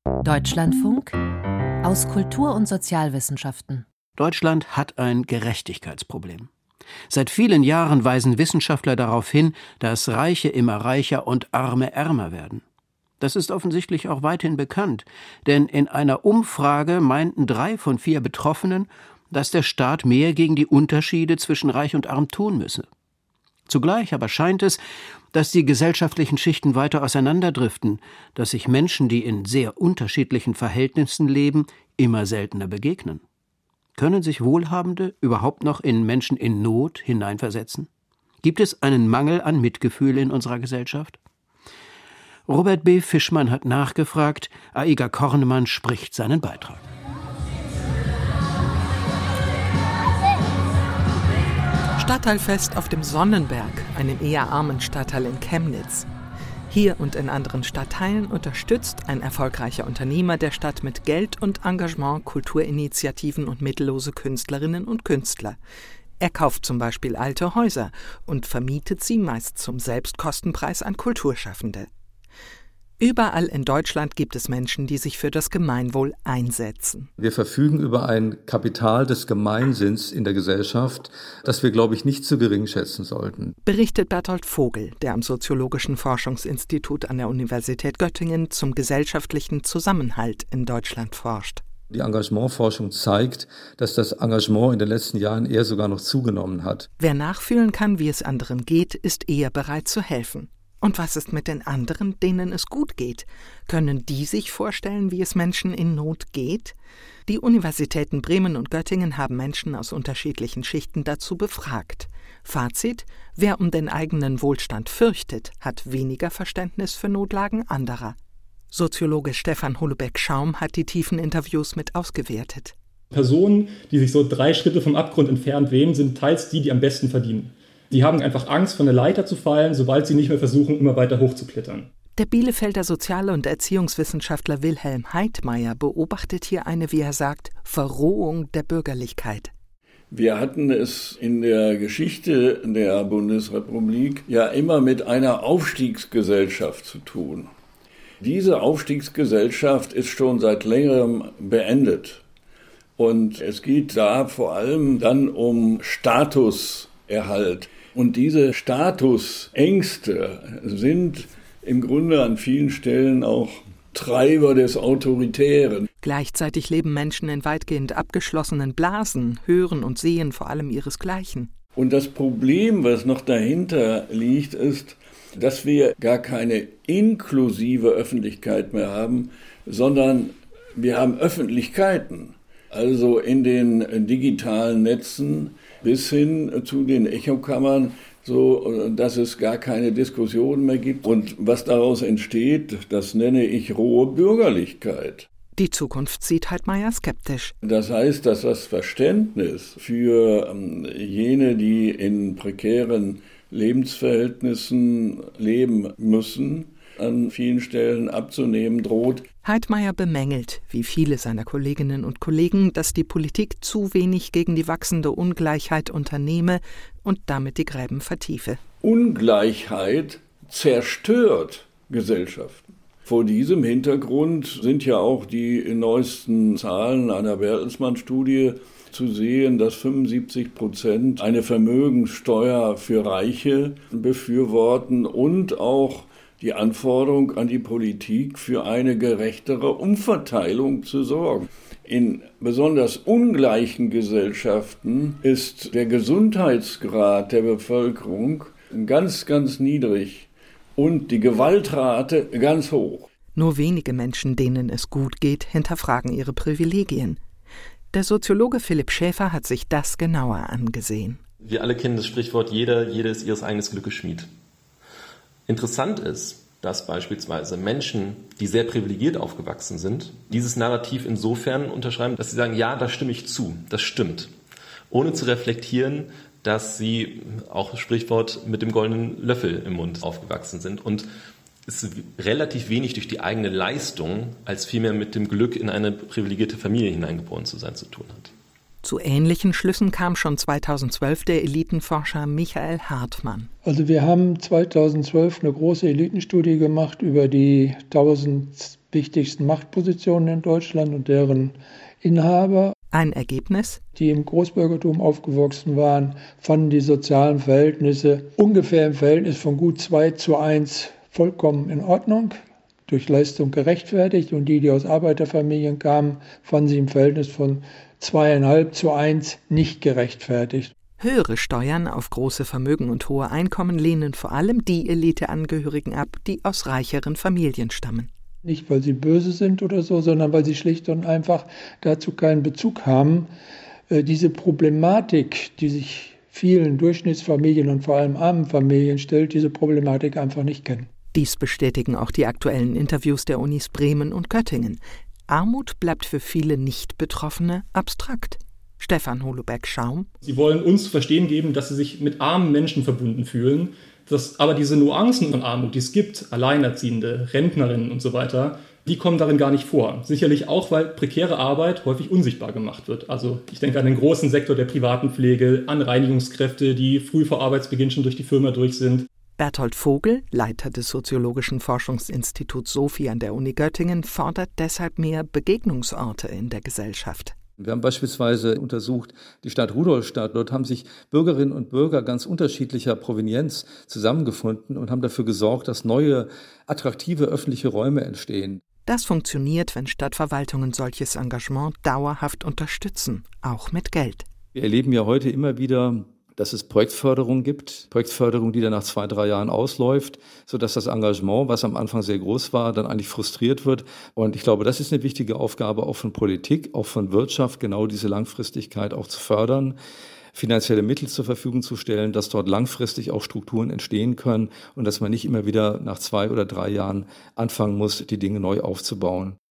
Deutschlandfunk aus Kultur- und Sozialwissenschaften. Deutschland hat ein Gerechtigkeitsproblem. Seit vielen Jahren weisen Wissenschaftler darauf hin, dass Reiche immer reicher und Arme ärmer werden. Das ist offensichtlich auch weithin bekannt, denn in einer Umfrage meinten 3 von 4 Betroffenen, dass der Staat mehr gegen die Unterschiede zwischen Reich und Arm tun müsse. Zugleich aber scheint es, dass die gesellschaftlichen Schichten weiter auseinanderdriften, dass sich Menschen, die in sehr unterschiedlichen Verhältnissen leben, immer seltener begegnen. Können sich Wohlhabende überhaupt noch in Menschen in Not hineinversetzen? Gibt es einen Mangel an Mitgefühl in unserer Gesellschaft? Robert B. Fischmann hat nachgefragt, Aiga Kornemann spricht seinen Beitrag. Stadtteilfest auf dem Sonnenberg, einem eher armen Stadtteil in Chemnitz. Hier und in anderen Stadtteilen unterstützt ein erfolgreicher Unternehmer der Stadt mit Geld und Engagement Kulturinitiativen und mittellose Künstlerinnen und Künstler. Er kauft zum Beispiel alte Häuser und vermietet sie meist zum Selbstkostenpreis an Kulturschaffende. Überall in Deutschland gibt es Menschen, die sich für das Gemeinwohl einsetzen. Wir verfügen über ein Kapital des Gemeinsinns in der Gesellschaft, das wir, glaube ich, nicht zu gering schätzen sollten. Berichtet Berthold Vogel, der am Soziologischen Forschungsinstitut an der Universität Göttingen zum gesellschaftlichen Zusammenhalt in Deutschland forscht. Die Engagementforschung zeigt, dass das Engagement in den letzten Jahren eher sogar noch zugenommen hat. Wer nachfühlen kann, wie es anderen geht, ist eher bereit zu helfen. Und was ist mit den anderen, denen es gut geht? Können die sich vorstellen, wie es Menschen in Not geht? Die Universitäten Bremen und Göttingen haben Menschen aus unterschiedlichen Schichten dazu befragt. Fazit: Wer um den eigenen Wohlstand fürchtet, hat weniger Verständnis für Notlagen anderer. Soziologe Stefan Holobeck-Schaum hat die tiefen Interviews mit ausgewertet. Personen, die sich so 3 Schritte vom Abgrund entfernt wähnen, sind teils die am besten verdienen. Die haben einfach Angst, von der Leiter zu fallen, sobald sie nicht mehr versuchen, immer weiter hochzuklettern. Der Bielefelder Sozial- und Erziehungswissenschaftler Wilhelm Heidmeier beobachtet hier eine, wie er sagt, Verrohung der Bürgerlichkeit. Wir hatten es in der Geschichte der Bundesrepublik ja immer mit einer Aufstiegsgesellschaft zu tun. Diese Aufstiegsgesellschaft ist schon seit längerem beendet. Und es geht da vor allem dann um Statuserhalt. Und diese Statusängste sind im Grunde an vielen Stellen auch Treiber des Autoritären. Gleichzeitig leben Menschen in weitgehend abgeschlossenen Blasen, hören und sehen vor allem ihresgleichen. Und das Problem, was noch dahinter liegt, ist, dass wir gar keine inklusive Öffentlichkeit mehr haben, sondern wir haben Öffentlichkeiten. Also in den digitalen Netzen bis hin zu den Echokammern, so dass es gar keine Diskussion mehr gibt. Und was daraus entsteht, das nenne ich rohe Bürgerlichkeit. Die Zukunft sieht Heidmeier skeptisch. Das heißt, dass das Verständnis für jene, die in prekären Lebensverhältnissen leben müssen, an vielen Stellen abzunehmen droht. Heidmeier bemängelt, wie viele seiner Kolleginnen und Kollegen, dass die Politik zu wenig gegen die wachsende Ungleichheit unternehme und damit die Gräben vertiefe. Ungleichheit zerstört Gesellschaften. Vor diesem Hintergrund sind ja auch die neuesten Zahlen einer Bertelsmann-Studie zu sehen, dass 75% eine Vermögenssteuer für Reiche befürworten und auch die Anforderung an die Politik, für eine gerechtere Umverteilung zu sorgen. In besonders ungleichen Gesellschaften ist der Gesundheitsgrad der Bevölkerung ganz, ganz niedrig und die Gewaltrate ganz hoch. Nur wenige Menschen, denen es gut geht, hinterfragen ihre Privilegien. Der Soziologe Philipp Schäfer hat sich das genauer angesehen. Wir alle kennen das Sprichwort, jeder ist ihres eigenen Glückes Schmied. Interessant ist, dass beispielsweise Menschen, die sehr privilegiert aufgewachsen sind, dieses Narrativ insofern unterschreiben, dass sie sagen, ja, da stimme ich zu, das stimmt. Ohne zu reflektieren, dass sie, auch Sprichwort, mit dem goldenen Löffel im Mund aufgewachsen sind und es relativ wenig durch die eigene Leistung als vielmehr mit dem Glück, in eine privilegierte Familie hineingeboren zu sein, zu tun hat. Zu ähnlichen Schlüssen kam schon 2012 der Elitenforscher Michael Hartmann. Also wir haben 2012 eine große Elitenstudie gemacht über die 1000 wichtigsten Machtpositionen in Deutschland und deren Inhaber. Ein Ergebnis? Die im Großbürgertum aufgewachsen waren, fanden die sozialen Verhältnisse ungefähr im Verhältnis von gut 2:1 vollkommen in Ordnung, durch Leistung gerechtfertigt. Und die aus Arbeiterfamilien kamen, fanden sie im Verhältnis von 2,5:1 nicht gerechtfertigt. Höhere Steuern auf große Vermögen und hohe Einkommen lehnen vor allem die Eliteangehörigen ab, die aus reicheren Familien stammen. Nicht, weil sie böse sind oder so, sondern weil sie schlicht und einfach dazu keinen Bezug haben. Diese Problematik, die sich vielen Durchschnittsfamilien und vor allem armen Familien stellt, diese Problematik einfach nicht kennen. Dies bestätigen auch die aktuellen Interviews der Unis Bremen und Göttingen. Armut bleibt für viele Nicht-Betroffene abstrakt. Stefan Holoberg-Schaum. Sie wollen uns zu verstehen geben, dass sie sich mit armen Menschen verbunden fühlen, dass aber diese Nuancen von Armut, die es gibt, Alleinerziehende, Rentnerinnen und so weiter, die kommen darin gar nicht vor. Sicherlich auch, weil prekäre Arbeit häufig unsichtbar gemacht wird. Also ich denke an den großen Sektor der privaten Pflege, an Reinigungskräfte, die früh vor Arbeitsbeginn schon durch die Firma durch sind. Berthold Vogel, Leiter des Soziologischen Forschungsinstituts Sophie an der Uni Göttingen, fordert deshalb mehr Begegnungsorte in der Gesellschaft. Wir haben beispielsweise untersucht die Stadt Rudolstadt. Dort haben sich Bürgerinnen und Bürger ganz unterschiedlicher Provenienz zusammengefunden und haben dafür gesorgt, dass neue, attraktive öffentliche Räume entstehen. Das funktioniert, wenn Stadtverwaltungen solches Engagement dauerhaft unterstützen, auch mit Geld. Wir erleben ja heute immer wieder, dass es Projektförderung gibt, Projektförderung, die dann nach 2-3 Jahren ausläuft, sodass das Engagement, was am Anfang sehr groß war, dann eigentlich frustriert wird. Und ich glaube, das ist eine wichtige Aufgabe auch von Politik, auch von Wirtschaft, genau diese Langfristigkeit auch zu fördern, finanzielle Mittel zur Verfügung zu stellen, dass dort langfristig auch Strukturen entstehen können und dass man nicht immer wieder nach 2 oder 3 Jahren anfangen muss, die Dinge neu aufzubauen.